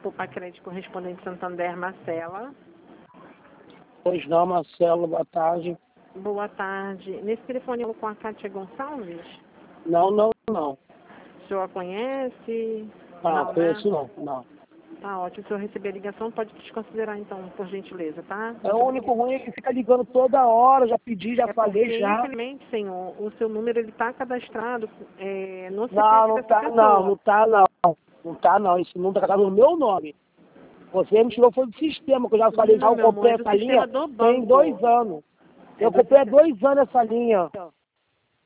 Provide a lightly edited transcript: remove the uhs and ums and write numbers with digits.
Poupa Crédito Correspondente Santander, Marcela. Pois não, Marcelo, boa tarde. Boa tarde. Nesse telefone eu com a Kátia Gonçalves? Não. O senhor a conhece? Não, conheço né? não. Tá ótimo. Se o senhor receber a ligação, pode desconsiderar então, por gentileza, tá? É o único ruim que fica ligando toda hora, já pedi, já falei, porque, já. infelizmente, senhor, o seu número ele está cadastrado no CPF Não dessa tá, pessoa. não tá não. Não tá não, isso não tá no meu nome. Você me tirou foi do sistema, que eu já falei, já eu meu amor, comprei é do essa sistema linha do tem banco. 2 anos. É Eu do comprei há sistema. 2 anos essa linha.